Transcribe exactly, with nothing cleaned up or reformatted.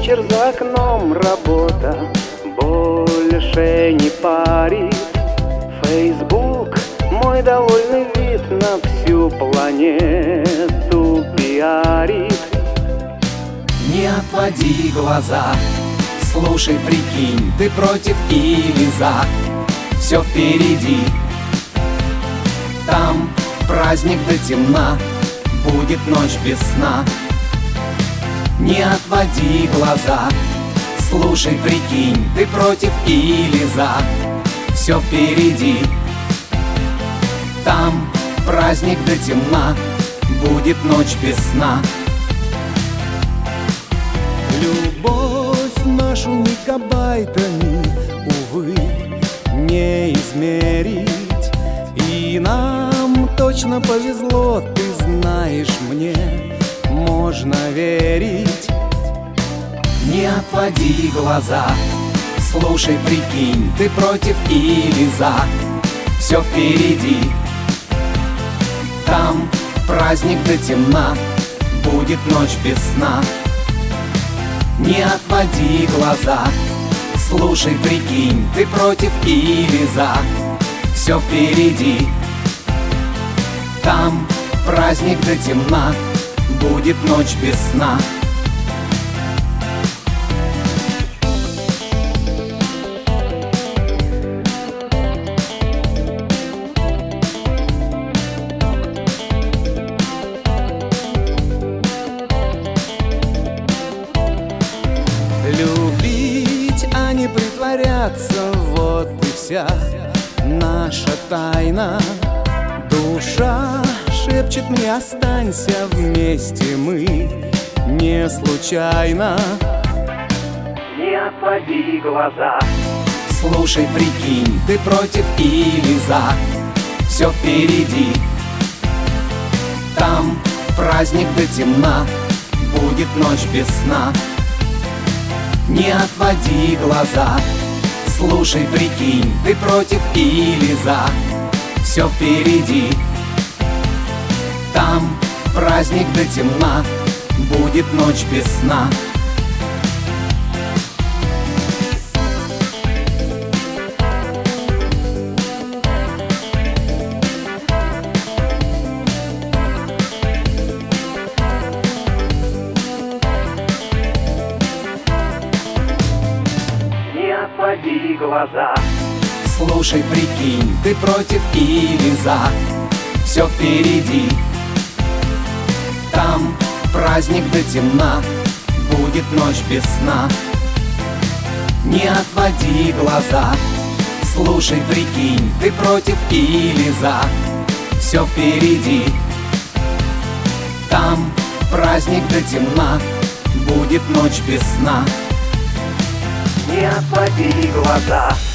вечер за окном, работа больше не парит. Фейсбук мой довольный вид на всю планету пиарит. Не отводи глаза, слушай, прикинь, ты против или за? Все впереди. Там праздник до темна, будет ночь без сна. Не отводи глаза, слушай, прикинь, ты против или за? Все впереди. Там праздник до темна, будет ночь без сна. Любовь нашу мегабайтами, увы, не измерить. И нам точно повезло, ты знаешь, мне можно верить. Не отводи глаза, слушай, прикинь, ты против или за? Все впереди. Там праздник до темна, будет ночь без сна. Не отводи глаза, слушай, прикинь, ты против или за? Все впереди. Там праздник до темна, будет ночь без сна. Любить, а не притворяться, вот и вся наша тайна. Душа шепчет мне: останься вместе, мы не случайно. Не отводи глаза, слушай, прикинь, ты против или за? Все впереди. Там праздник до темна, будет ночь без сна. Не отводи глаза, слушай, прикинь, ты против или за? Все впереди. Там праздник до темна, будет ночь без сна. не отводи глаза, слушай, прикинь, ты против или за? Все впереди. Там праздник до темна, будет ночь без сна. Не отводи глаза, слушай, прикинь, ты против или за? Все впереди. Там праздник до темна, будет ночь без сна. не отводи глаза.